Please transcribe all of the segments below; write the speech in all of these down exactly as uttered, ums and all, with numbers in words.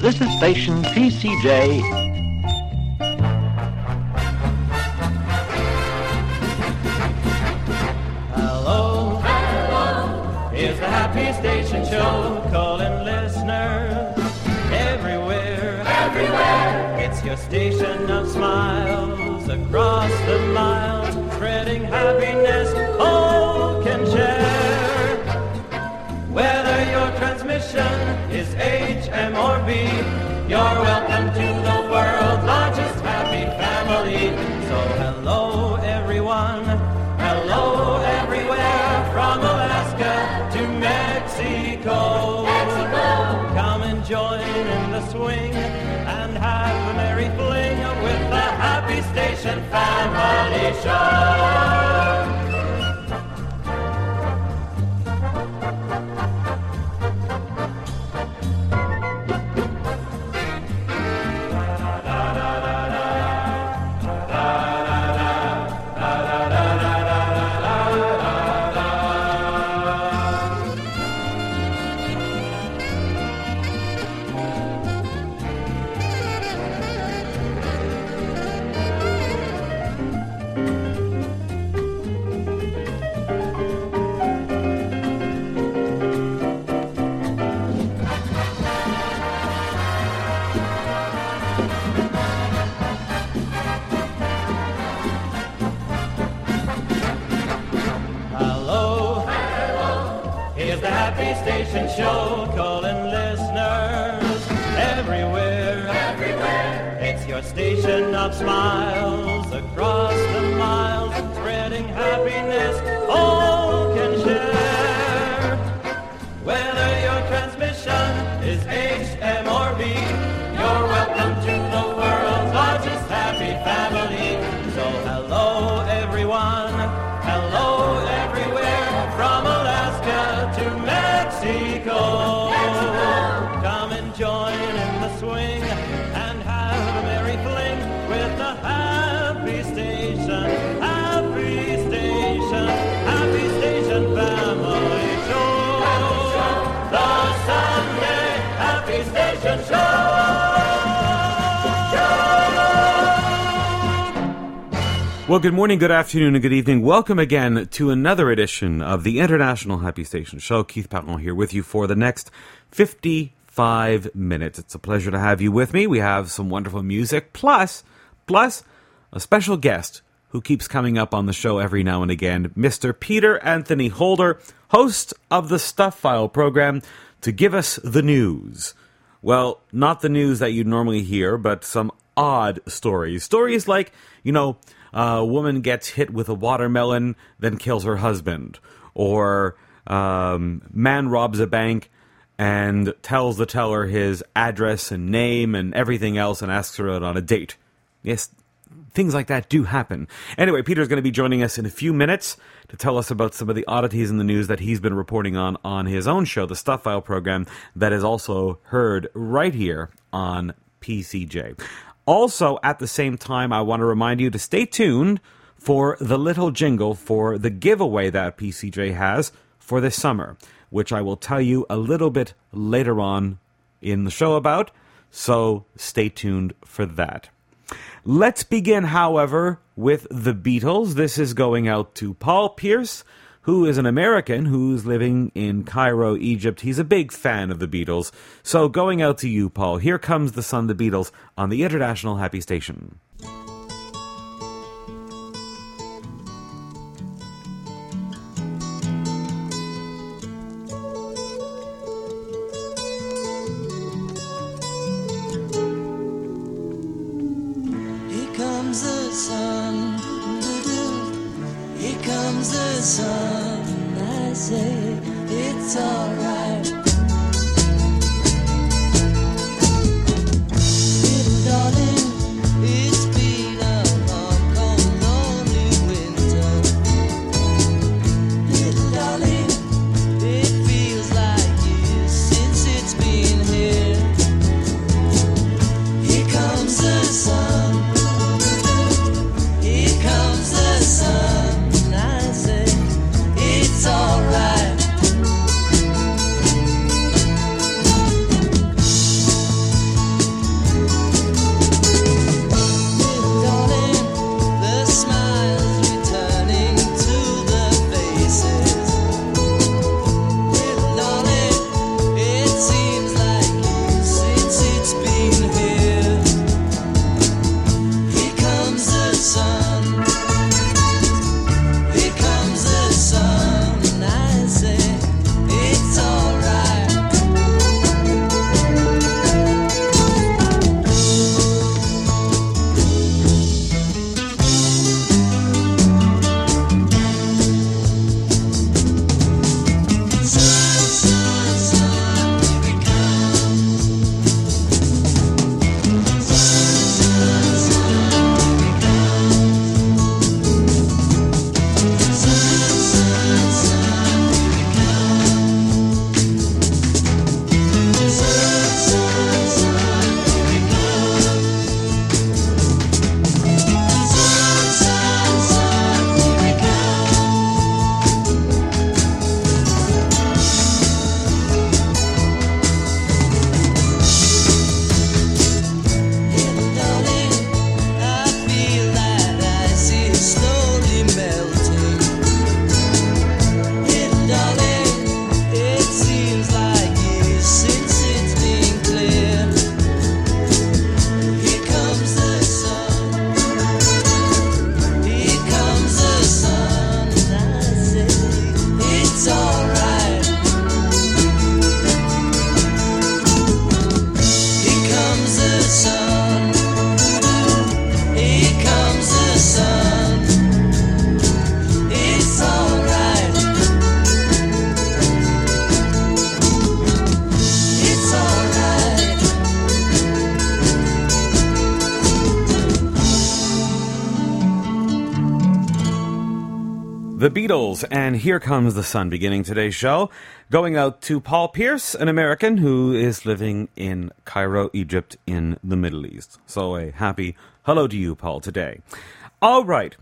This is station P C J. Hello, hello, here's the Happy Station Show, calling listeners everywhere, everywhere. It's your station of smiles across the miles, spreading happiness all can share. Whether your transmission is H M or B, you're welcome to the world's largest happy family. So hello everyone, hello everywhere, from Alaska to Mexico. Mexico. Come and join in the swing and have a merry fling with the Happy Station Family Show. Station show, calling listeners everywhere, everywhere. It's your station of smiles across the miles, spreading happiness all can share. Whether your transmission is H M or B, you're welcome to the world's largest happy family. So hello everyone, hello everywhere, from Alaska to Mexico. Mexico. Come and join in the swing and have a merry fling with the Happy Station, Happy Station, Happy Station Family Show. The Sunday Happy Station Show. Well, good morning, good afternoon, and good evening. Welcome again to another edition of the International Happy Station Show. Keith Patton here with you for the next fifty-five minutes. It's a pleasure to have you with me. We have some wonderful music, plus, plus a special guest who keeps coming up on the show every now and again, Mister Peter Anthony Holder, host of the Stuff File program, to give us the news. Well, not the news that you'd normally hear, but some odd stories. Stories like, you know, a woman gets hit with a watermelon, then kills her husband. Or um, man robs a bank and tells the teller his address and name and everything else and asks her out on a date. Yes, things like that do happen. Anyway, Peter's going to be joining us in a few minutes to tell us about some of the oddities in the news that he's been reporting on on his own show, the Stuff File program, that is also heard right here on P C J. Also, at the same time, I want to remind you to stay tuned for the little jingle for the giveaway that P C J has for this summer, which I will tell you a little bit later on in the show about, so stay tuned for that. Let's begin, however, with the Beatles. This is going out to Paul Pierce, who is an American who's living in Cairo, Egypt. He's a big fan of the Beatles. So going out to you, Paul. Here comes the son, the Beatles, on the International Happy Station. Here comes the sun, here comes the sun, I say it's alright. Little darling, it's been a long, cold, lonely winter. Little darling, it feels like years since it's been here. Here comes the sun, here comes the sun, I say it's alright. The Beatles, and Here Comes the Sun, beginning today's show. Going out to Paul Pierce, an American who is living in Cairo, Egypt, in the Middle East. So a happy hello to you, Paul, today. All right.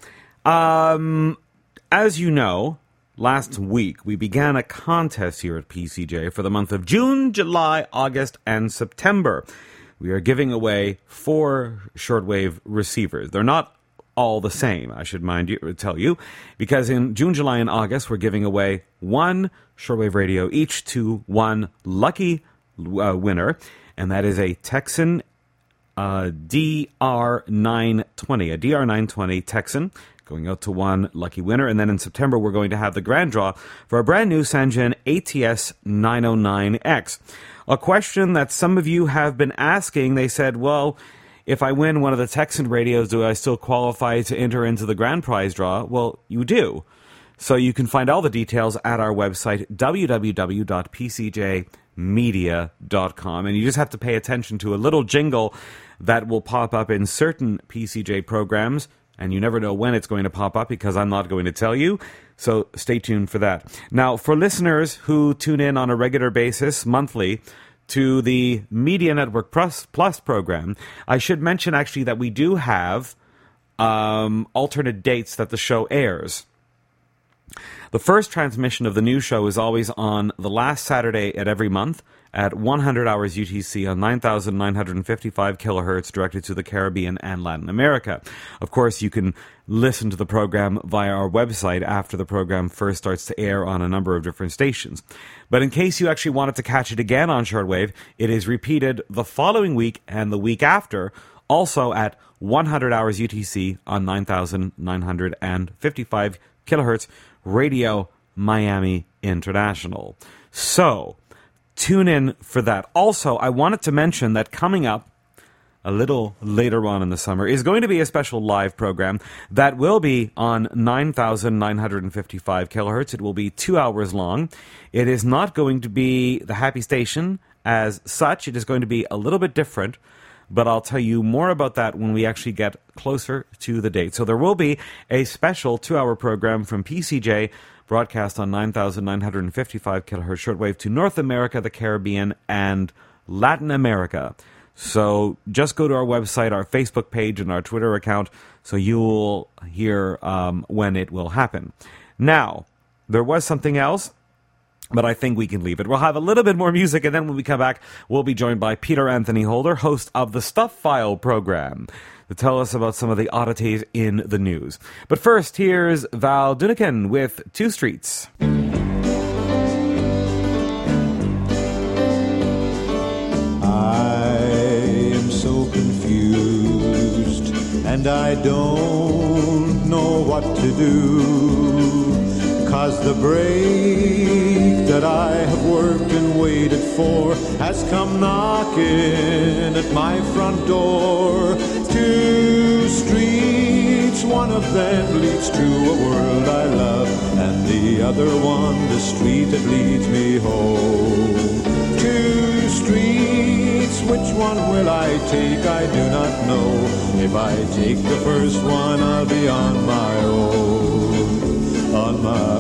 Um, as you know, last week we began a contest here at P C J for the month of June, July, August, and September. We are giving away four shortwave receivers. They're not all the same, I should mind you tell you, because in June, July, and August we're giving away one shortwave radio each to one lucky uh, winner, and that is a Texan uh, D R nine twenty, a D R nine twenty Texan, going out to one lucky winner. And then in September we're going to have the grand draw for a brand new Sangen A T S nine oh nine X. A question that some of you have been asking. They said, well, if I win one of the Texan radios, do I still qualify to enter into the grand prize draw? Well, you do. So you can find all the details at our website, w w w dot p c j media dot com. And you just have to pay attention to a little jingle that will pop up in certain P C J programs. And you never know when it's going to pop up because I'm not going to tell you. So stay tuned for that. Now, for listeners who tune in on a regular basis, monthly, to the Media Network Plus, Plus program, I should mention actually that we do have um, alternate dates that the show airs. The first transmission of the new show is always on the last Saturday at every month at one hundred hours U T C on nine thousand nine hundred fifty-five kilohertz directed to the Caribbean and Latin America. Of course, you can listen to the program via our website after the program first starts to air on a number of different stations. But in case you actually wanted to catch it again on shortwave, it is repeated the following week and the week after, also at one hundred hours U T C on nine thousand nine hundred fifty-five kilohertz, Radio Miami International. So, tune in for that. Also, I wanted to mention that coming up a little later on in the summer is going to be a special live program that will be on nine thousand nine hundred fifty-five kilohertz. It will be two hours long. It is not going to be the Happy Station as such. It is going to be a little bit different, but I'll tell you more about that when we actually get closer to the date. So there will be a special two-hour program from P C J broadcast on nine thousand nine hundred fifty-five kilohertz shortwave to North America, the Caribbean, and Latin America. So just go to our website, our Facebook page, and our Twitter account so you'll hear um, when it will happen. Now, there was something else, but I think we can leave it. We'll have a little bit more music, and then when we come back, we'll be joined by Peter Anthony Holder, host of the Stuff File program, to tell us about some of the oddities in the news. But first, here's Val Dunican with Two Streets. I am so confused, and I don't know what to do, 'cause the break that I have worked and waited for has come knocking at my front door. Two streets, one of them leads to a world I love, and the other one, the street that leads me home. Two streets, which one will I take? I do not know. If I take the first one, I'll be on my own, on my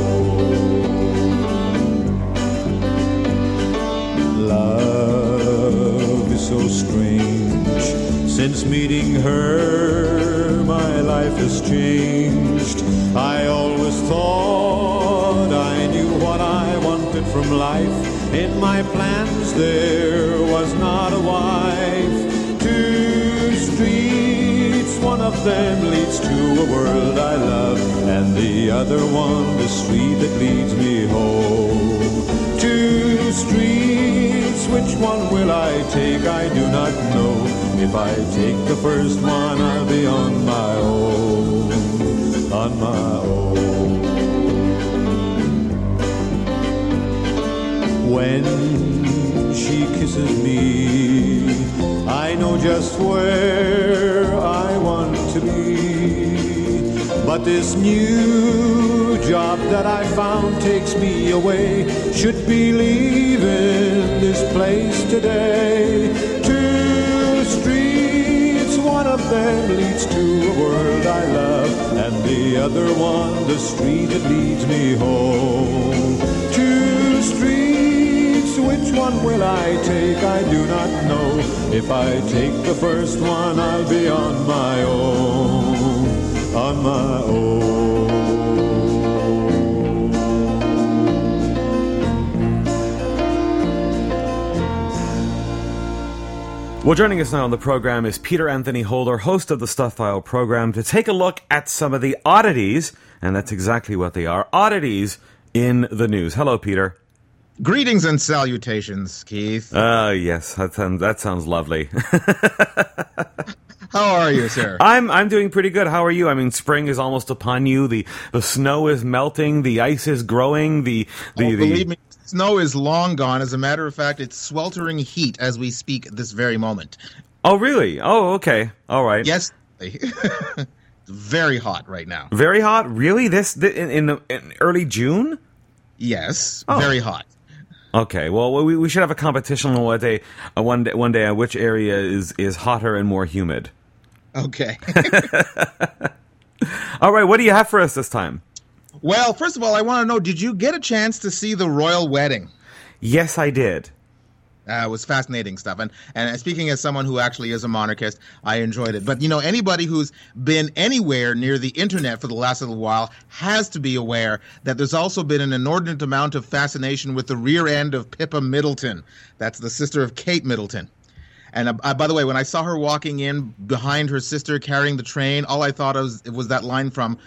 own. Love is so strange. Since meeting her, my life has changed. I always thought I knew what I wanted from life. In my plans there was not a wife. Two streets, one of them leads to a world I love, and the other one, the street that leads me home. Two streets, which one will I take? I do not know. If I take the first one, I'll be on my own, on my own. When she kisses me, I know just where I want to be. But this new job that I found takes me away. Should be leaving this place today. Two streets, one of them leads to a world I love, and the other one the street that leads me home. Two streets, which one will I take? I do not know. If I take the first one, I'll be on my own, on my own. Well, joining us now on the program is Peter Anthony Holder, host of the Stuff File program, to take a look at some of the oddities, and that's exactly what they are, oddities in the news. Hello, Peter. Greetings and salutations, Keith. Ah, uh, yes, that sounds, that sounds lovely. How are you, sir? I'm I'm doing pretty good. How are you? I mean, spring is almost upon you. The the snow is melting. The ice is growing. The the, oh, the believe me, snow is long gone. As a matter of fact, it's sweltering heat as we speak at this very moment. Oh, really? Oh, okay. All right. Yes. Very hot right now. Very hot? Really? This, this in, in, the, in early June? Yes. Oh. Very hot. Okay. Well, we we should have a competition on what day, uh, one day, one day, on which area is is hotter and more humid. Okay. All right. What do you have for us this time? Well, first of all, I want to know, did you get a chance to see the royal wedding? Yes, I did. Uh, it was fascinating stuff. And, and speaking as someone who actually is a monarchist, I enjoyed it. But, you know, anybody who's been anywhere near the internet for the last little while has to be aware that there's also been an inordinate amount of fascination with the rear end of Pippa Middleton. That's the sister of Kate Middleton. And uh, by the way, when I saw her walking in behind her sister carrying the train, all I thought of was, it was that line from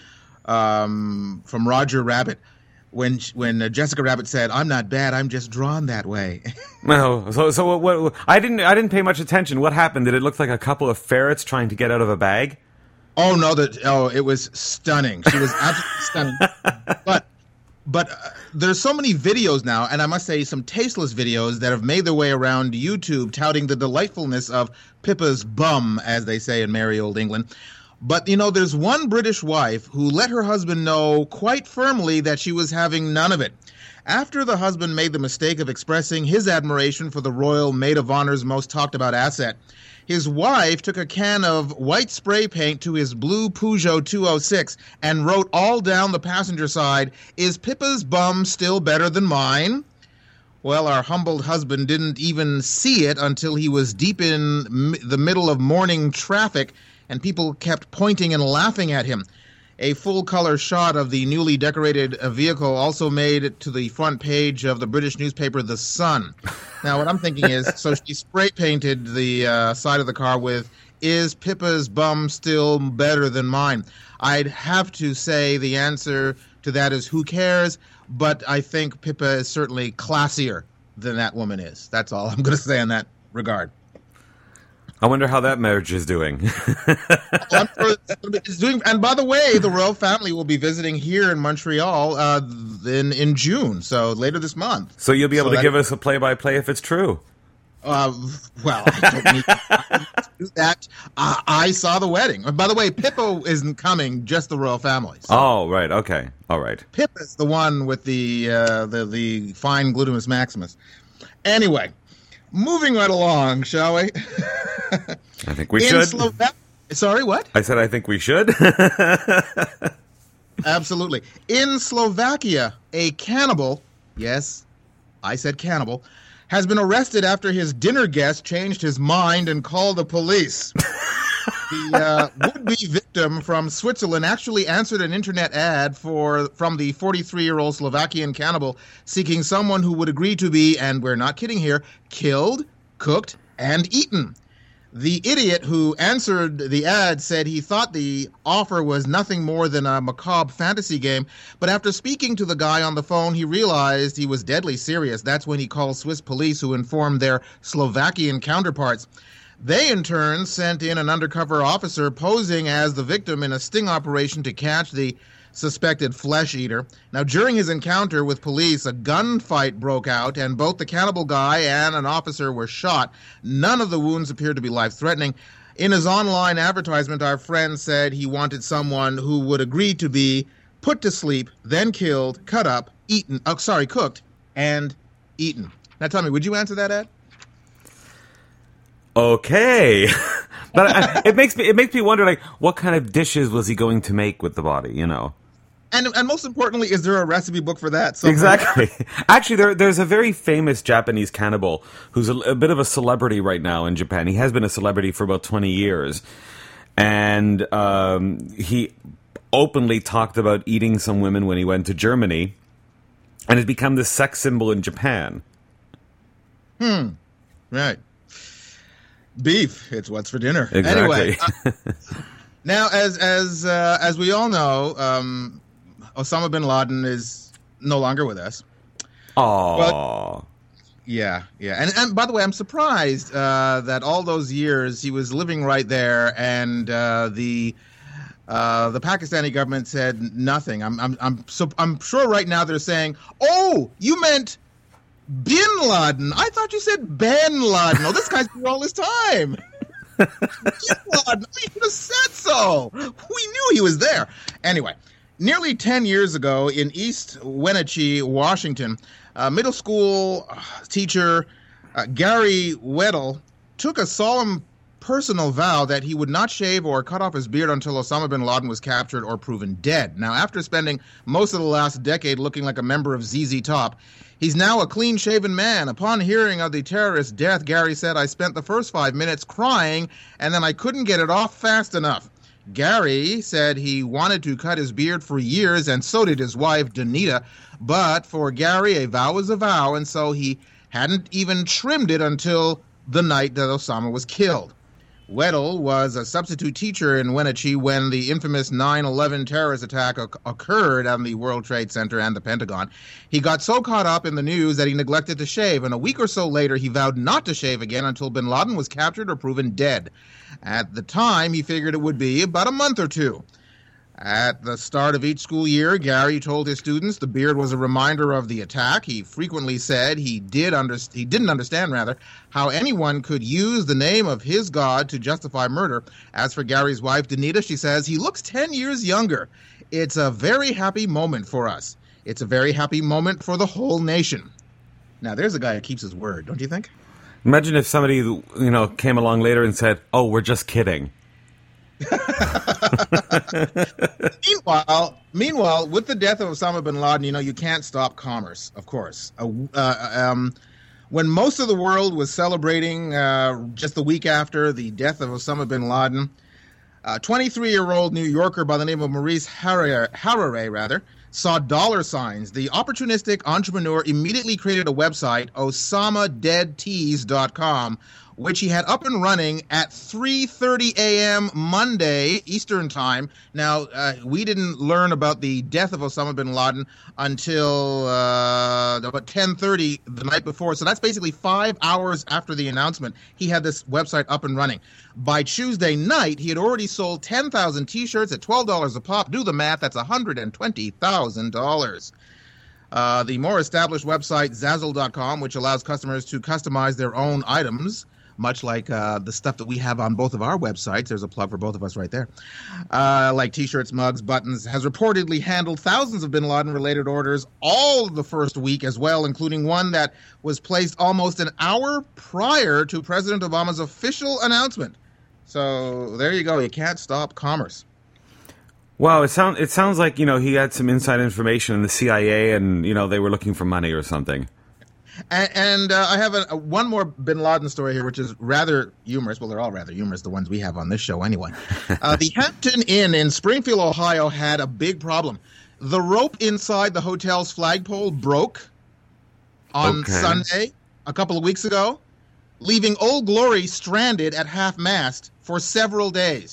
um, from Roger Rabbit. When when uh, Jessica Rabbit said, "I'm not bad, I'm just drawn that way." No, so so what, what? I didn't I didn't pay much attention. What happened? Did it look like a couple of ferrets trying to get out of a bag? Oh no! That oh, it was stunning. She was absolutely stunning. But but uh, there's so many videos now, and I must say some tasteless videos that have made their way around YouTube, touting the delightfulness of Pippa's bum, as they say in merry old England. But, you know, there's one British wife who let her husband know quite firmly that she was having none of it. After the husband made the mistake of expressing his admiration for the royal maid of honor's most talked about asset, his wife took a can of white spray paint to his blue Peugeot two oh six and wrote all down the passenger side, "Is Pippa's bum still better than mine?" Well, our humbled husband didn't even see it until he was deep in m- the middle of morning traffic, and people kept pointing and laughing at him. A full-color shot of the newly decorated uh, vehicle also made it to the front page of the British newspaper The Sun. Now, what I'm thinking is, so she spray-painted the uh, side of the car with, "Is Pippa's bum still better than mine?" I'd have to say the answer to that is, who cares? But I think Pippa is certainly classier than that woman is. That's all I'm going to say in that regard. I wonder how that marriage is doing. I'm sure it's doing. And by the way, the royal family will be visiting here in Montreal uh, in in June, so later this month. So you'll be able so to that, give us a play-by-play if it's true. Uh, well, I don't need to do that. Uh, I saw the wedding. By the way, Pippa isn't coming; just the royal family. So. Oh, right. Okay. All right. Pippa's the one with the uh, the the fine glutamus maximus. Anyway. Moving right along, shall we? I think we In should. Slova- Sorry, what? I said I think we should. Absolutely. In Slovakia, a cannibal, yes, I said cannibal, has been arrested after his dinner guest changed his mind and called the police. The uh, would-be victim from Switzerland actually answered an internet ad for from the forty-three-year-old Slovakian cannibal seeking someone who would agree to be, and we're not kidding here, killed, cooked, and eaten. The idiot who answered the ad said he thought the offer was nothing more than a macabre fantasy game, but after speaking to the guy on the phone, he realized he was deadly serious. That's when he called Swiss police, who informed their Slovakian counterparts. They, in turn, sent in an undercover officer posing as the victim in a sting operation to catch the suspected flesh eater. Now, during his encounter with police, a gunfight broke out, and both the cannibal guy and an officer were shot. None of the wounds appeared to be life-threatening. In his online advertisement, our friend said he wanted someone who would agree to be put to sleep, then killed, cut up, eaten, oh, sorry, cooked, and eaten. Now, tell me, would you answer that ad? Okay. But I, it makes me it makes me wonder, like, what kind of dishes was he going to make with the body, you know? And and most importantly, is there a recipe book for that? somewhere? Exactly. Actually, there, there's a very famous Japanese cannibal who's a, a bit of a celebrity right now in Japan. He has been a celebrity for about twenty years. And um, he openly talked about eating some women when he went to Germany. And has become this sex symbol in Japan. Hmm. Right. Beef. It's what's for dinner. Exactly. Anyway. Uh, now, as as uh, as we all know, um, Osama bin Laden is no longer with us. Aww. Yeah, yeah. And and by the way, I'm surprised uh, that all those years he was living right there, and uh, the uh, the Pakistani government said nothing. I'm I'm I'm so I'm sure right now they're saying, "Oh, you meant Bin Laden? I thought you said Ben Laden. Oh, this guy's here all this time." Bin Laden. You could have said so. We knew he was there. Anyway. Nearly ten years ago in East Wenatchee, Washington, uh, middle school teacher uh, Gary Weddle took a solemn personal vow that he would not shave or cut off his beard until Osama bin Laden was captured or proven dead. Now, after spending most of the last decade looking like a member of Z Z Top, he's now a clean-shaven man. Upon hearing of the terrorist's death, Gary said, "I spent the first five minutes crying, and then I couldn't get it off fast enough." Gary said he wanted to cut his beard for years, and so did his wife, Danita. But for Gary, a vow is a vow, and so he hadn't even trimmed it until the night that Osama was killed. Weddle was a substitute teacher in Wenatchee when the infamous nine eleven terrorist attack o- occurred on the World Trade Center and the Pentagon. He got so caught up in the news that he neglected to shave, and a week or so later he vowed not to shave again until bin Laden was captured or proven dead. At the time, he figured it would be about a month or two. At the start of each school year, Gary told his students the beard was a reminder of the attack. He frequently said he did under, he didn't understand rather how anyone could use the name of his God to justify murder. As for Gary's wife, Danita, she says he looks ten years younger. It's a very happy moment for us. It's a very happy moment for the whole nation. Now, there's a guy who keeps his word, don't you think? Imagine if somebody, you know, came along later and said, "Oh, we're just kidding." meanwhile, meanwhile, with the death of Osama bin Laden, you know, you can't stop commerce, of course. Uh, uh, um, when most of the world was celebrating uh, just the week after the death of Osama bin Laden, a twenty-three-year-old New Yorker by the name of Maurice Harare, Harare rather, saw dollar signs. The opportunistic entrepreneur immediately created a website, osama dead tees dot com, which he had up and running at three thirty a.m. Monday Eastern Time. Now, uh, we didn't learn about the death of Osama bin Laden until uh, about ten thirty the night before. So that's basically five hours after the announcement. He had this website up and running. By Tuesday night, he had already sold ten thousand T-shirts at twelve dollars a pop. Do the math, that's one hundred twenty thousand dollars. Uh, the more established website, Zazzle dot com, which allows customers to customize their own items, much like uh, the stuff that we have on both of our websites. There's a plug for both of us right there. Uh, like T-shirts, mugs, buttons, has reportedly handled thousands of bin Laden-related orders all the first week as well, including one that was placed almost an hour prior to President Obama's official announcement. So there you go. You can't stop commerce. Wow, it sounds it sounds like, you know, he had some inside information in the C I A, and, you know, they were looking for money or something. And, and uh, I have a, a, one more bin Laden story here, which is rather humorous. Well, they're all rather humorous, the ones we have on this show anyway. Uh, the Hampton Inn in Springfield, Ohio, had a big problem. The rope inside the hotel's flagpole broke on Okay. Sunday, a couple of weeks ago, leaving Old Glory stranded at half-mast for several days.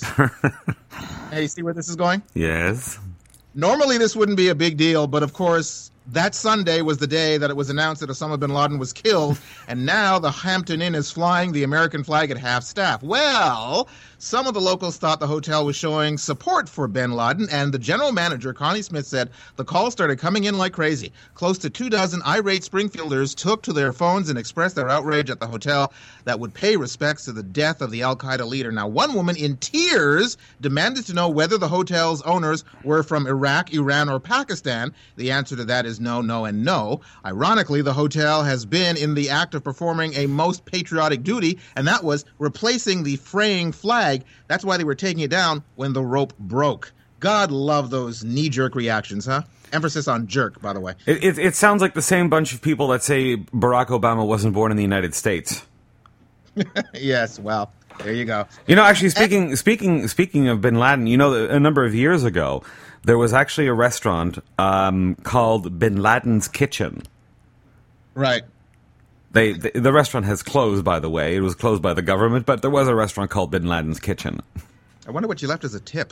Hey, you see where this is going? Yes. Normally, this wouldn't be a big deal, but of course, that Sunday was the day that it was announced that Osama bin Laden was killed, and now the Hampton Inn is flying the American flag at half staff. Well, some of the locals thought the hotel was showing support for bin Laden, and the general manager, Connie Smith, said the calls started coming in like crazy. Close to two dozen irate Springfielders took to their phones and expressed their outrage at the hotel that would pay respects to the death of the al-Qaeda leader. Now, one woman in tears demanded to know whether the hotel's owners were from Iraq, Iran, or Pakistan. The answer to that is no, no, and no. Ironically, the hotel has been in the act of performing a most patriotic duty, and that was replacing the fraying flag. That's why they were taking it down when the rope broke. God love those knee-jerk reactions, huh? Emphasis on jerk, by the way. It, it, it sounds like the same bunch of people that say Barack Obama wasn't born in the United States. Yes, well, there you go. You know, actually, speaking speaking speaking of Bin Laden, you know, a number of years ago, there was actually a restaurant um, called Bin Laden's Kitchen. Right. They the, the restaurant has closed, by the way. It was closed by the government, but there was a restaurant called Bin Laden's Kitchen. I wonder what you left as a tip.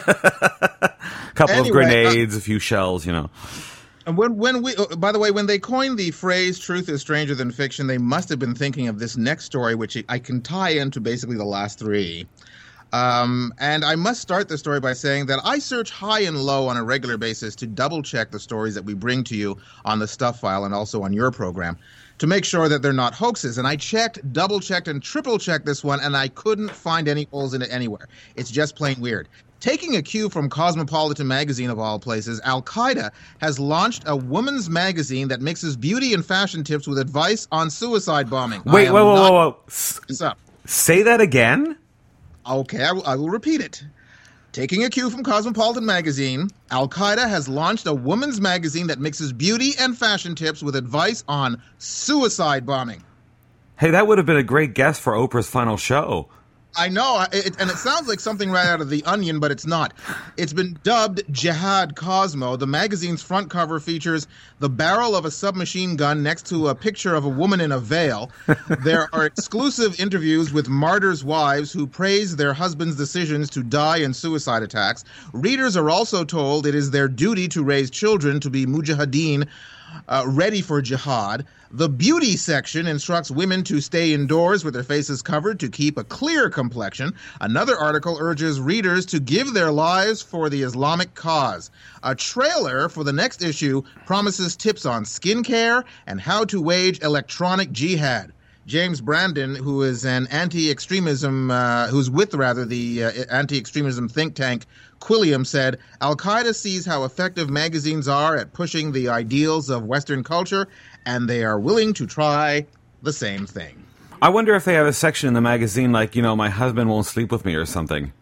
A couple Anyway, of grenades, uh, a few shells, you know. And when when we, uh, by the way, when they coined the phrase "truth is stranger than fiction," they must have been thinking of this next story, which I can tie into basically the last three. Um, and I must start the story by saying that I search high and low on a regular basis to double check the stories that we bring to you on the Stuff File and also on your program to make sure that they're not hoaxes. And I checked, double checked, and triple checked this one, and I couldn't find any holes in it anywhere. It's just plain weird. Taking a cue from Cosmopolitan magazine, of all places, Al-Qaeda has launched a woman's magazine that mixes beauty and fashion tips with advice on suicide bombing. Wait, I whoa, am whoa, not- whoa, whoa. S- What's up? Say that again? Okay, I will, I will repeat it. Taking a cue from Cosmopolitan magazine, Al-Qaeda has launched a woman's magazine that mixes beauty and fashion tips with advice on suicide bombing. Hey, that would have been a great guest for Oprah's final show. I know, it, and it sounds like something right out of The Onion, but it's not. It's been dubbed Jihad Cosmo. The magazine's front cover features the barrel of a submachine gun next to a picture of a woman in a veil. There are exclusive interviews with martyrs' wives who praise their husbands' decisions to die in suicide attacks. Readers are also told it is their duty to raise children to be mujahideen, Uh, ready for jihad. The beauty section instructs women to stay indoors with their faces covered to keep a clear complexion. Another article urges readers to give their lives for the Islamic cause. A trailer for the next issue promises tips on skincare and how to wage electronic jihad. James Brandon, who is an anti-extremism, uh, who's with rather the uh, anti-extremism think tank Quilliam, said, Al-Qaeda sees how effective magazines are at pushing the ideals of Western culture, and they are willing to try the same thing. I wonder if they have a section in the magazine like, you know, my husband won't sleep with me or something.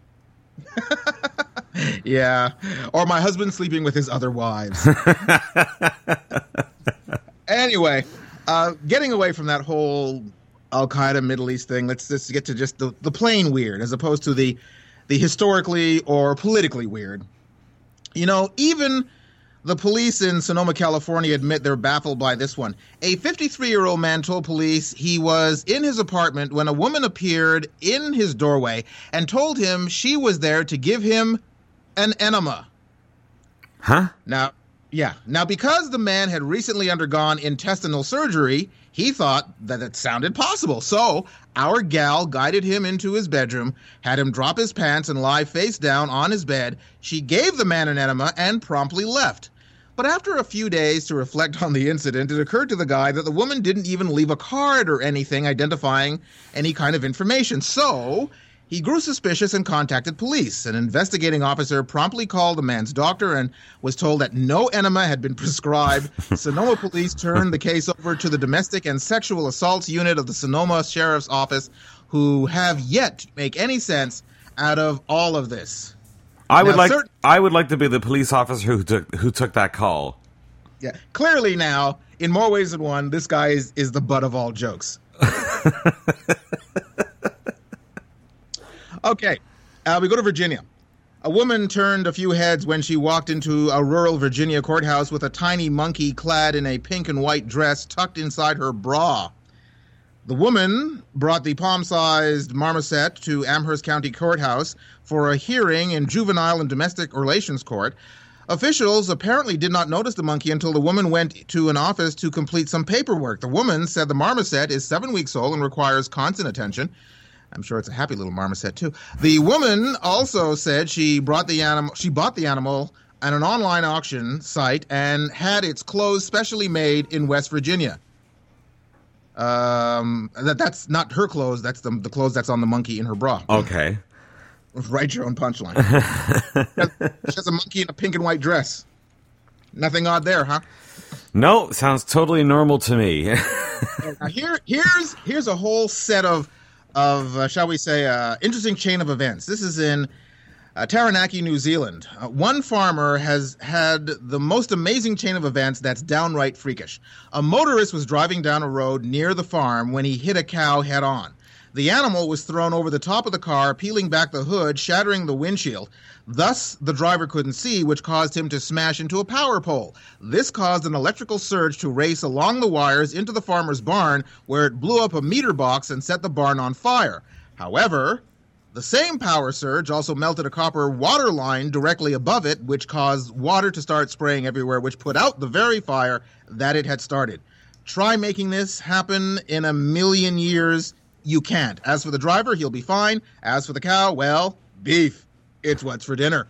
Yeah, or my husband sleeping with his other wives. Anyway, uh, getting away from that whole Al-Qaeda Middle East thing, let's just get to just the, the plain weird as opposed to the the historically or politically weird. You know, even the police in Sonoma, California admit they're baffled by this one. A fifty-three-year-old man told police he was in his apartment when a woman appeared in his doorway and told him she was there to give him an enema. Huh? Now, yeah. Now, because the man had recently undergone intestinal surgery, he thought that it sounded possible. So our gal guided him into his bedroom, had him drop his pants and lie face down on his bed. She gave the man an enema and promptly left. But after a few days to reflect on the incident, it occurred to the guy that the woman didn't even leave a card or anything identifying any kind of information. So he grew suspicious and contacted police. An investigating officer promptly called the man's doctor and was told that no enema had been prescribed. Sonoma police turned the case over to the Domestic and Sexual Assaults Unit of the Sonoma Sheriff's Office, who have yet to make any sense out of all of this. I would Now, like certain- I would like to be the police officer who took who took that call. Yeah, clearly now, in more ways than one, this guy is, is the butt of all jokes. Okay, uh, we go to Virginia. A woman turned a few heads when she walked into a rural Virginia courthouse with a tiny monkey clad in a pink and white dress tucked inside her bra. The woman brought the palm-sized marmoset to Amherst County Courthouse for a hearing in Juvenile and Domestic Relations Court. Officials apparently did not notice the monkey until the woman went to an office to complete some paperwork. The woman said the marmoset is seven weeks old and requires constant attention. I'm sure it's a happy little marmoset, too. The woman also said she brought the animal, she bought the animal at an online auction site and had its clothes specially made in West Virginia. Um, that that's not her clothes. That's the the clothes that's on the monkey in her bra. Okay. Write your own punchline. She has a monkey in a pink and white dress. Nothing odd there, huh? No, sounds totally normal to me. Now here, here's here's a whole set of of uh, shall we say uh, interesting chain of events. This is in Uh, Taranaki, New Zealand. Uh, one farmer has had the most amazing chain of events that's downright freakish. A motorist was driving down a road near the farm when he hit a cow head on. The animal was thrown over the top of the car, peeling back the hood, shattering the windshield. Thus, the driver couldn't see, which caused him to smash into a power pole. This caused an electrical surge to race along the wires into the farmer's barn, where it blew up a meter box and set the barn on fire. However, the same power surge also melted a copper water line directly above it, which caused water to start spraying everywhere, which put out the very fire that it had started. Try making this happen in a million years. You can't. As for the driver, he'll be fine. As for the cow, well, beef. It's what's for dinner.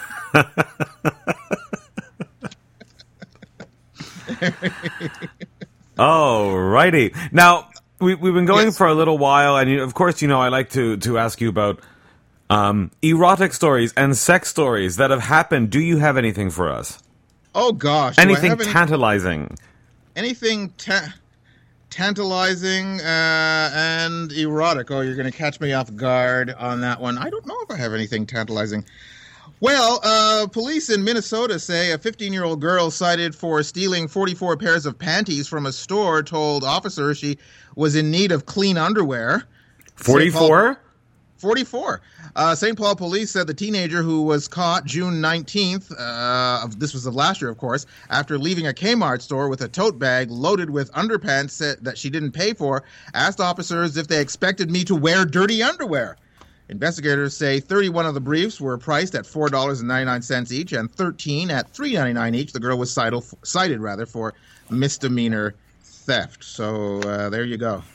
Oh, righty. Now, we, we've been going Yes. for a little while, and you, of course, you know, I like to, to ask you about um, erotic stories and sex stories that have happened. Do you have anything for us? Oh, gosh. Do I Anything have any- tantalizing? anything ta- tantalizing uh, and erotic? Oh, you're going to catch me off guard on that one. I don't know if I have anything tantalizing. Well, uh, police in Minnesota say a fifteen-year-old girl cited for stealing forty-four pairs of panties from a store told officers she was in need of clean underwear. forty-four? forty-four. Uh, Saint Paul police said the teenager who was caught June nineteenth, uh, of, this was of last year, of course, after leaving a Kmart store with a tote bag loaded with underpants that she didn't pay for, asked officers if they expected me to wear dirty underwear. Investigators say thirty-one of the briefs were priced at four dollars and ninety-nine cents each and thirteen at three dollars and ninety-nine cents each. The girl was cited, cited rather, for misdemeanor theft. So uh, there you go.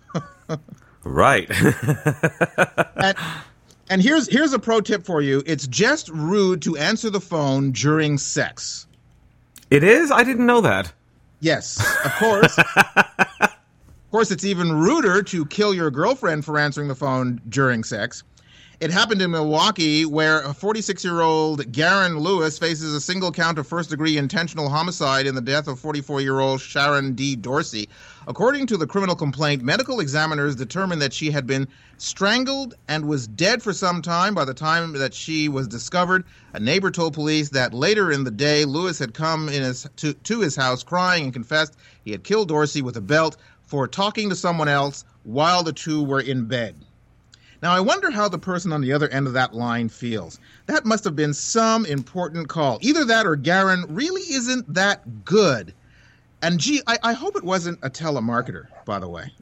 Right. and, and here's here's a pro tip for you. It's just rude to answer the phone during sex. It is? I didn't know that. Yes, of course. Of course, it's even ruder to kill your girlfriend for answering the phone during sex. It happened in Milwaukee, where a forty-six-year-old Garen Lewis faces a single count of first-degree intentional homicide in the death of forty-four-year-old Sharon D. Dorsey. According to the criminal complaint, medical examiners determined that she had been strangled and was dead for some time by the time that she was discovered. A neighbor told police that later in the day, Lewis had come in his, to, to his house crying and confessed he had killed Dorsey with a belt for talking to someone else while the two were in bed. Now, I wonder how the person on the other end of that line feels. That must have been some important call. Either that or Garen really isn't that good. And gee, I, I hope it wasn't a telemarketer, by the way.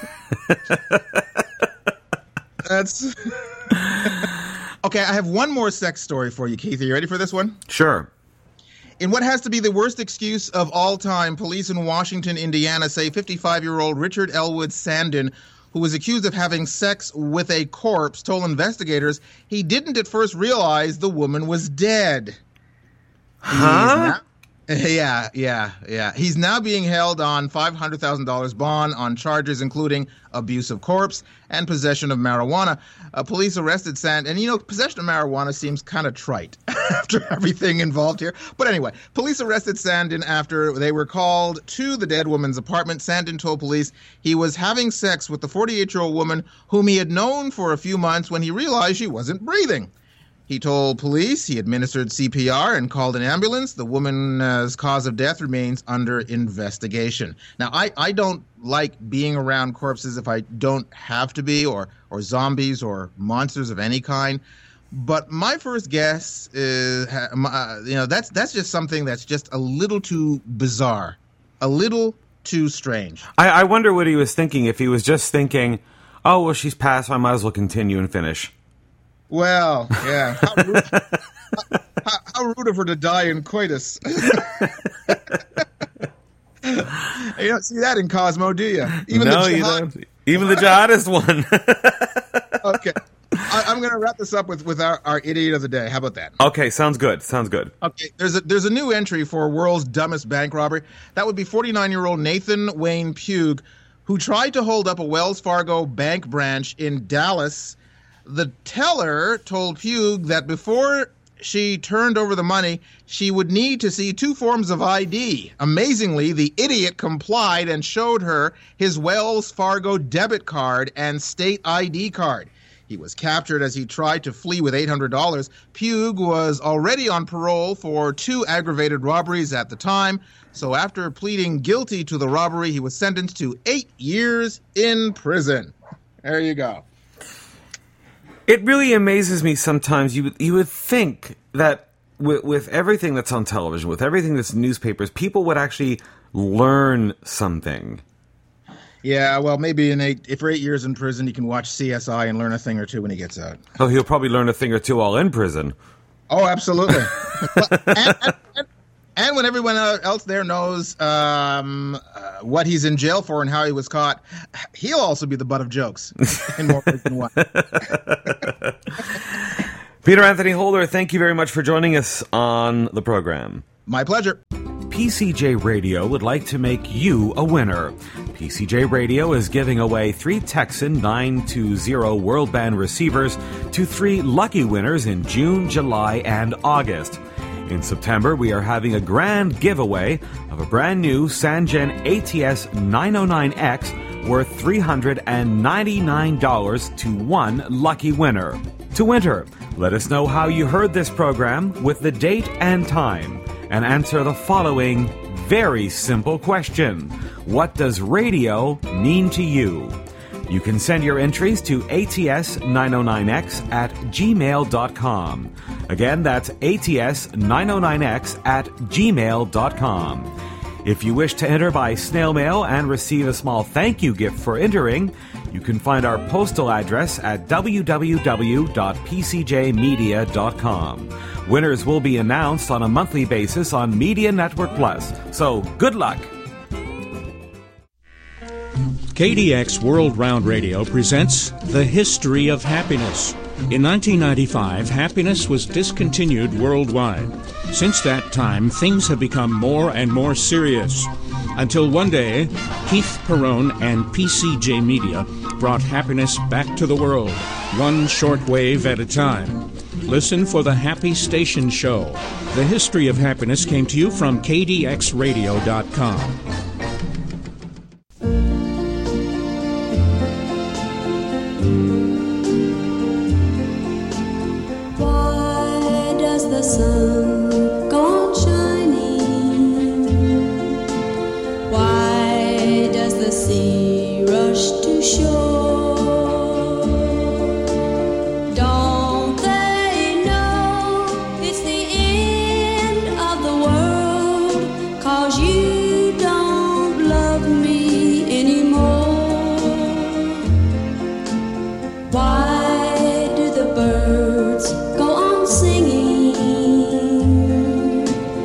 That's... Okay, I have one more sex story for you, Keith. Are you ready for this one? Sure. In what has to be the worst excuse of all time, police in Washington, Indiana say fifty-five-year-old Richard Elwood Sandin, who was accused of having sex with a corpse, told investigators he didn't at first realize the woman was dead. Huh? Yeah, yeah, yeah. He's now being held on five hundred thousand dollars bond on charges including abuse of corpse and possession of marijuana. Uh, police arrested Sand, and you know, possession of marijuana seems kind of trite after everything involved here. But anyway, police arrested Sandin after they were called to the dead woman's apartment. Sandin told police he was having sex with the forty-eight-year-old woman whom he had known for a few months when he realized she wasn't breathing. He told police he administered C P R and called an ambulance. The woman's cause of death remains under investigation. Now, I, I don't like being around corpses if I don't have to be, or, or zombies or monsters of any kind. But my first guess is, uh, you know, that's that's just something that's just a little too bizarre, a little too strange. I, I wonder what he was thinking. If he was just thinking, oh, well, she's passed, I might as well continue and finish. Well, yeah. How rude, how, how rude of her to die in coitus. You don't see that in Cosmo, do you? Even no, the you jihad- don't. Even the jihadist one. Okay. I, I'm going to wrap this up with, with our, our idiot of the day. How about that? Okay, sounds good. Sounds good. Okay, there's a there's a new entry for world's dumbest bank robbery. That would be forty-nine-year-old Nathan Wayne Pugh, who tried to hold up a Wells Fargo bank branch in Dallas. The teller told Pugh that before she turned over the money, she would need to see two forms of I D. Amazingly, the idiot complied and showed her his Wells Fargo debit card and state I D card. He was captured as he tried to flee with eight hundred dollars. Pugh was already on parole for two aggravated robberies at the time. So after pleading guilty to the robbery, he was sentenced to eight years in prison. There you go. It really amazes me sometimes. You, you would think that with, with everything that's on television, with everything that's in newspapers, people would actually learn something. Yeah, well, maybe in eight, if for eight years in prison, he can watch C S I and learn a thing or two when he gets out. Oh, he'll probably learn a thing or two all in prison. Oh, absolutely. and, and, and, and when everyone else there knows um, uh, what he's in jail for and how he was caught, he'll also be the butt of jokes in more ways than one. Peter Anthony Holder, thank you very much for joining us on the program. My pleasure. P C J Radio would like to make you a winner. P C J Radio is giving away three Texan nine two zero World Band receivers to three lucky winners in June, July, and August. In September, we are having a grand giveaway of a brand new Sangen A T S nine oh nine X worth three hundred ninety-nine dollars to one lucky winner. To enter, let us know how you heard this program with the date and time, and answer the following very simple question. What does radio mean to you? You can send your entries to A T S nine oh nine X at gmail dot com. Again, that's A T S nine oh nine X at gmail dot com. If you wish to enter by snail mail and receive a small thank you gift for entering, you can find our postal address at w w w dot p c j media dot com. Winners will be announced on a monthly basis on Media Network Plus. So, good luck. K D X World Round Radio presents The History of Happiness. In nineteen ninety-five, happiness was discontinued worldwide. Since that time, things have become more and more serious. Until one day, Keith Perrone and P C J Media brought happiness back to the world, one shortwave at a time. Listen for the Happy Station Show. The History of Happiness came to you from k d x radio dot com. Why does the sun go on shining? Why does the sea rush to shore? Don't they know it's the end of the world? 'Cause you don't love me anymore. Why do the birds go on singing?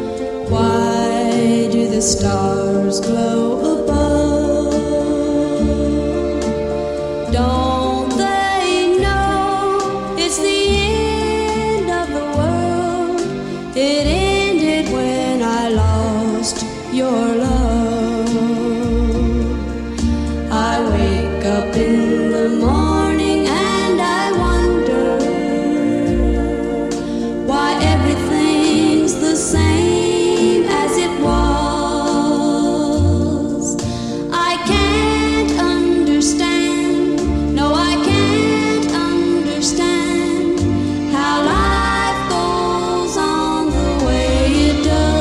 Why do the stars glow above? Don't they know it's the end of the world? It ended when I lost your love. I wake up in the morning and I wonder why everything's the same as it was. I can't understand, no I can't understand how life goes on the way it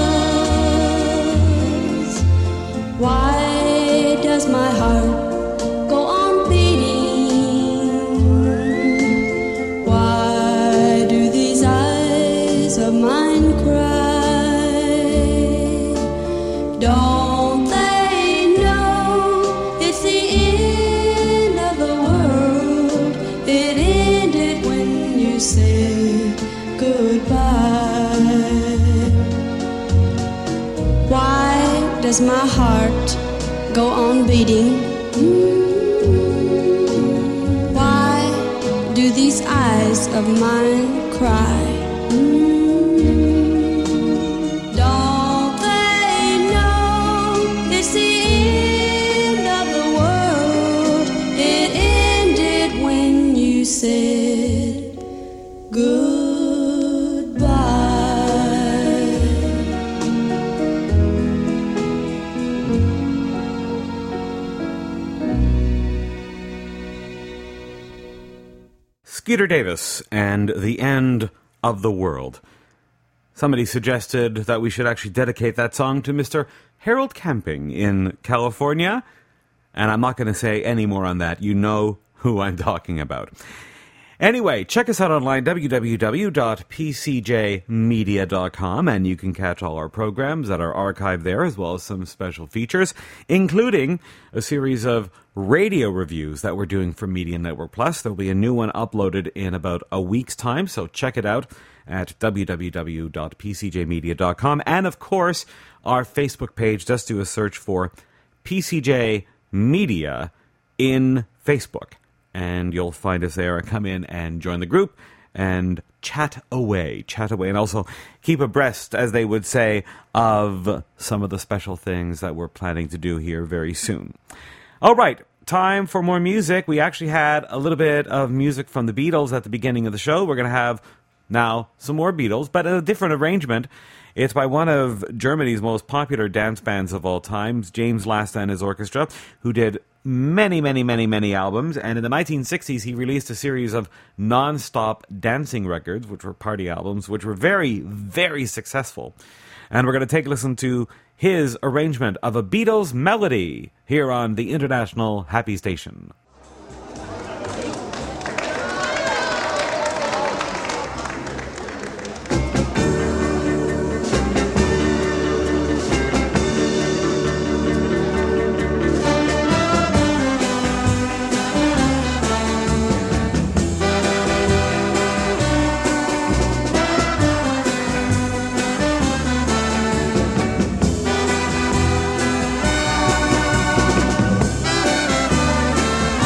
does. Why does my heart go on beating? Why do these eyes of mine cry? Don't they know it's the end of the world? It ended when you said goodbye. Why does my heart go on beating? Why do these eyes of mine cry? Don't they know it's the end of the world? It ended when you said goodbye. Skeeter Davis and The End of the World. Somebody suggested that we should actually dedicate that song to Mister Harold Camping in California, and I'm not going to say any more on that. You know who I'm talking about. Anyway, check us out online, w w w dot p c j media dot com, and you can catch all our programs that are archived there, as well as some special features, including a series of radio reviews that we're doing for Media Network Plus. There'll be a new one uploaded in about a week's time, so check it out at w w w dot p c j media dot com. And, of course, our Facebook page. Just do a search for P C J Media in Facebook, and you'll find us there. Come in and join the group and chat away, chat away, and also keep abreast, as they would say, of some of the special things that we're planning to do here very soon. All right, time for more music. We actually had a little bit of music from the Beatles at the beginning of the show. We're going to have now some more Beatles, but in a different arrangement. It's by one of Germany's most popular dance bands of all time, James Last and his orchestra, who did many, many, many, many albums. And in the nineteen sixties, he released a series of non-stop dancing records, which were party albums, which were very, very successful. And we're going to take a listen to his arrangement of a Beatles melody here on the International Happy Station. Thank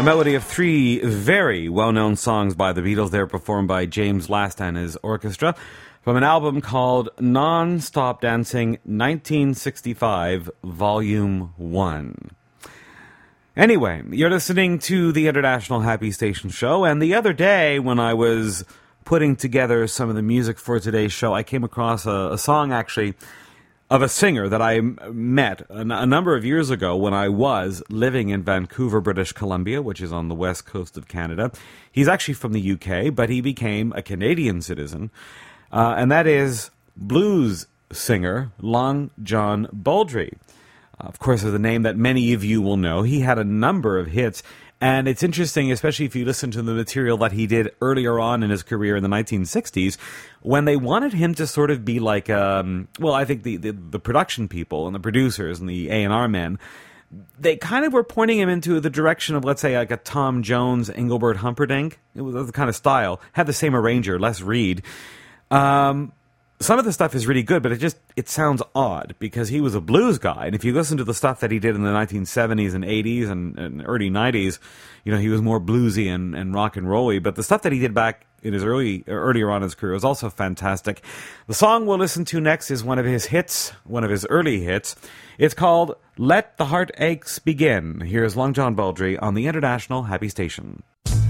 melody of three very well-known songs by the Beatles. They're performed by James Last and his orchestra from an album called Non-Stop Dancing nineteen sixty-five, Volume one. Anyway, you're listening to the International Happy Station show, and the other day when I was putting together some of the music for today's show, I came across a, a song, actually, of a singer that I met a, a number of years ago when I was living in Vancouver, British Columbia, which is on the west coast of Canada. He's actually from the U K, but he became a Canadian citizen, uh, and that is blues singer Long John Baldry. Uh, of course, is a name that many of you will know. He had a number of hits, and it's interesting, especially if you listen to the material that he did earlier on in his career in the nineteen sixties, when they wanted him to sort of be like, um, well, I think the, the, the production people and the producers and the A and R men, they kind of were pointing him into the direction of, let's say, like a Tom Jones, Engelbert Humperdinck. It was the kind of style. Had the same arranger, Les Reed. Um... Some of the stuff is really good, but it just, it sounds odd because he was a blues guy. And if you listen to the stuff that he did in the nineteen seventies and eighties and, and early nineties, you know, he was more bluesy and, and rock and rolly. But the stuff that he did back in his early, earlier on in his career was also fantastic. The song we'll listen to next is one of his hits, one of his early hits. It's called Let the Heartaches Begin. Here's Long John Baldry on the International Happy Station.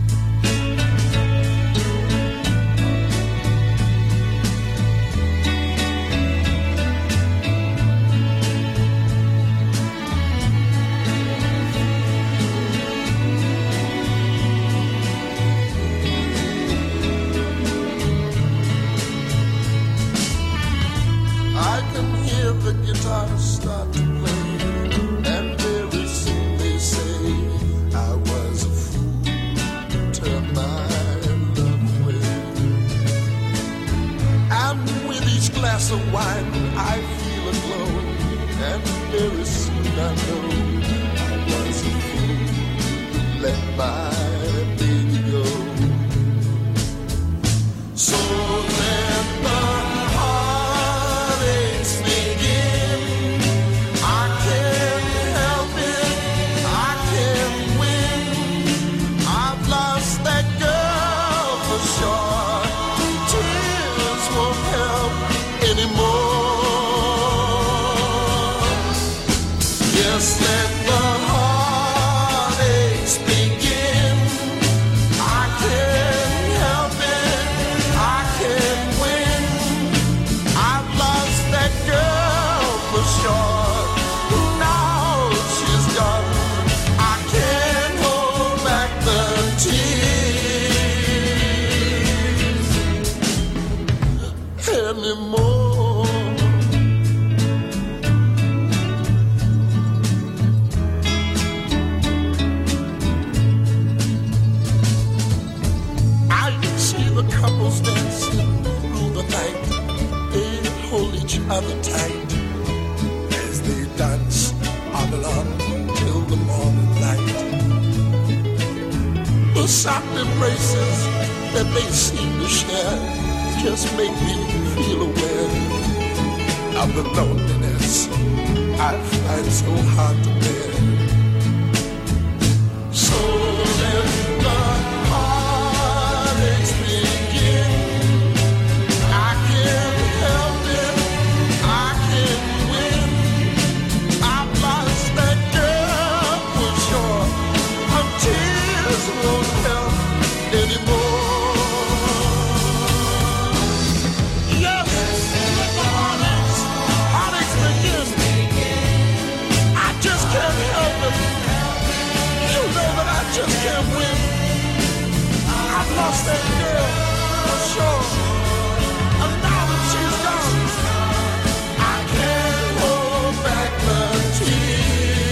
Start to play, and very soon they say I was a fool to turn my love away. And with each glass of wine I feel a glow, and very soon I know I was a fool to let my baby go. So let the other tight as they dance all along till the morning light. The soft embraces that they seem to share just make me feel aware of the loneliness I find so hard to bear. So let the heartaches begin. I can't help it. Won't help anymore. Yes, let the heartaches, heartaches begin. I just can't help it. You know that I just can't win. I've lost that girl for sure, and now that she's gone, I can't hold back the tears.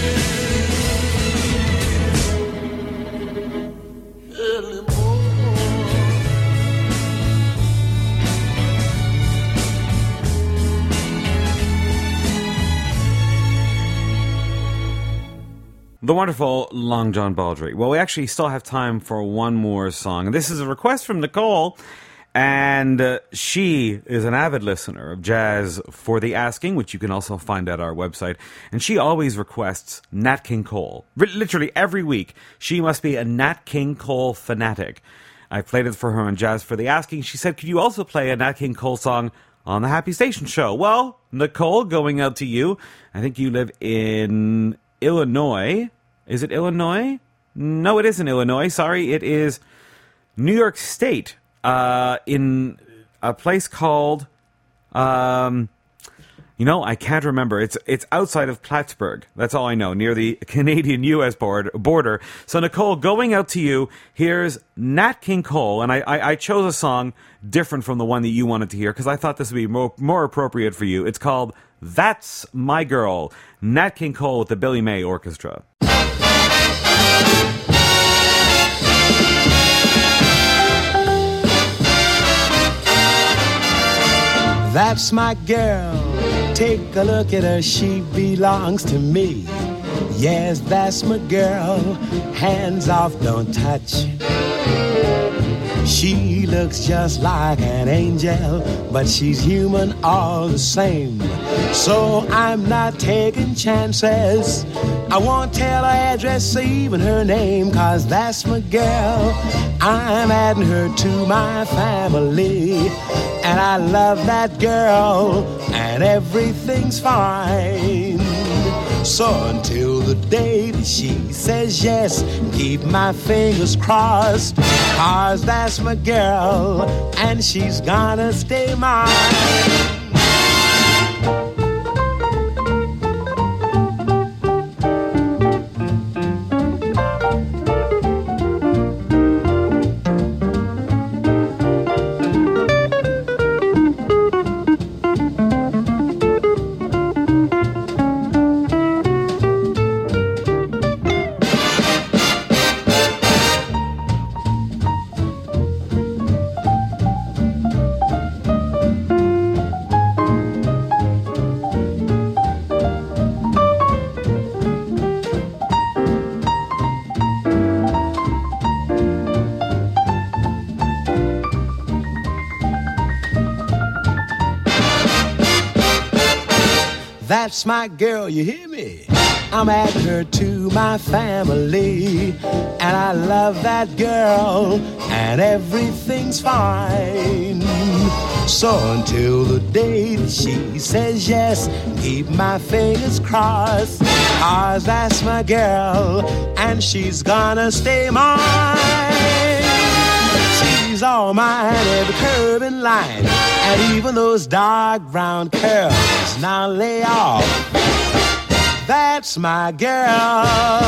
The wonderful Long John Baldry. Well, we actually still have time for one more song. This is a request from Nicole, And uh, she is an avid listener of Jazz for the Asking, which you can also find at our website. And she always requests Nat King Cole. R- literally every week, she must be a Nat King Cole fanatic. I played it for her on Jazz for the Asking. She said, could you also play a Nat King Cole song on the Happy Station Show? Well, Nicole, going out to you. I think you live in Illinois. Is it Illinois? No, it isn't Illinois. Sorry, it is New York State. Uh, in a place called, um, you know, I can't remember. It's it's outside of Plattsburgh. That's all I know, near the Canadian-U S board, border. So, Nicole, going out to you, here's Nat King Cole, and I, I, I chose a song different from the one that you wanted to hear, because I thought this would be more, more appropriate for you. It's called That's My Girl, Nat King Cole with the Billy May Orchestra. That's my girl, take a look at her, she belongs to me. Yes, that's my girl, hands off, don't touch. She looks just like an angel, but she's human all the same. So I'm not taking chances, I won't tell her address or even her name, cause that's my girl, I'm adding her to my family. And I love that girl, and everything's fine. So until the day that she says yes, keep my fingers crossed, cause that's my girl, and she's gonna stay mine. That's my girl, you hear me? I'm adding her to my family, and I love that girl, and everything's fine. So until the day that she says yes, keep my fingers crossed, cause that's my girl, and she's gonna stay mine. She's all mine, every curve and line, and even those dark brown curls. Now lay off, that's my girl.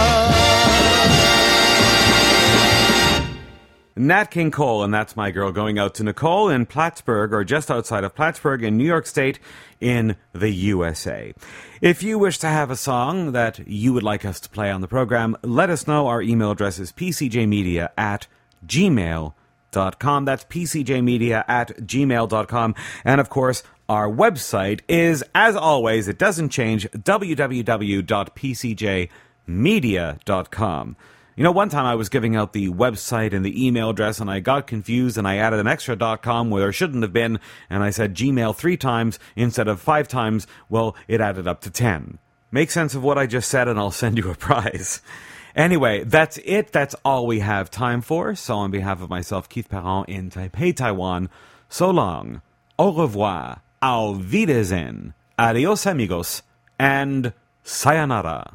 Nat King Cole, and That's My Girl, going out to Nicole in Plattsburgh, or just outside of Plattsburgh in New York State in the U S A. If you wish to have a song that you would like us to play on the program, let us know. Our email address is p c j media at gmail dot com. That's p c j media at gmail dot com. And of course, our website is, as always, it doesn't change, w w w dot p c j media dot com. You know, one time I was giving out the website and the email address, and I got confused, and I added an extra .com where there shouldn't have been, and I said Gmail three times instead of five times. Well, it added up to ten. Make sense of what I just said, and I'll send you a prize. Anyway, that's it. That's all we have time for. So on behalf of myself, Keith Parent in Taipei, Taiwan, so long, au revoir, auf Wiedersehen, adios amigos, and sayonara.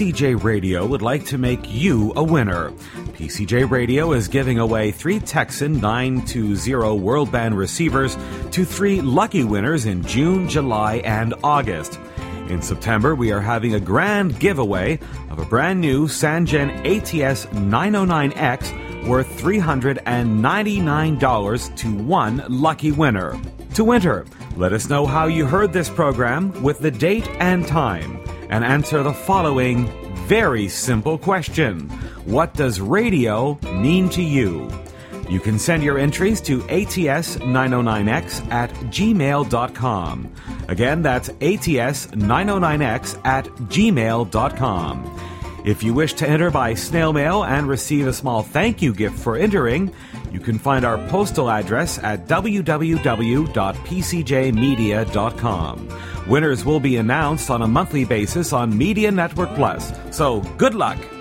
C J Radio would like to make you a winner. P C J Radio is giving away three Texan nine two zero World Band receivers to three lucky winners in June, July, and August. In September, we are having a grand giveaway of a brand new Sangen A T S nine oh nine X worth three hundred ninety-nine dollars to one lucky winner. To enter, let us know how you heard this program with the date and time, and answer the following very simple question. What does radio mean to you? You can send your entries to A T S nine oh nine X at gmail dot com. Again, that's A T S nine oh nine X at gmail dot com. If you wish to enter by snail mail and receive a small thank you gift for entering, you can find our postal address at w w w dot p c j media dot com. Winners will be announced on a monthly basis on Media Network Plus. So, good luck!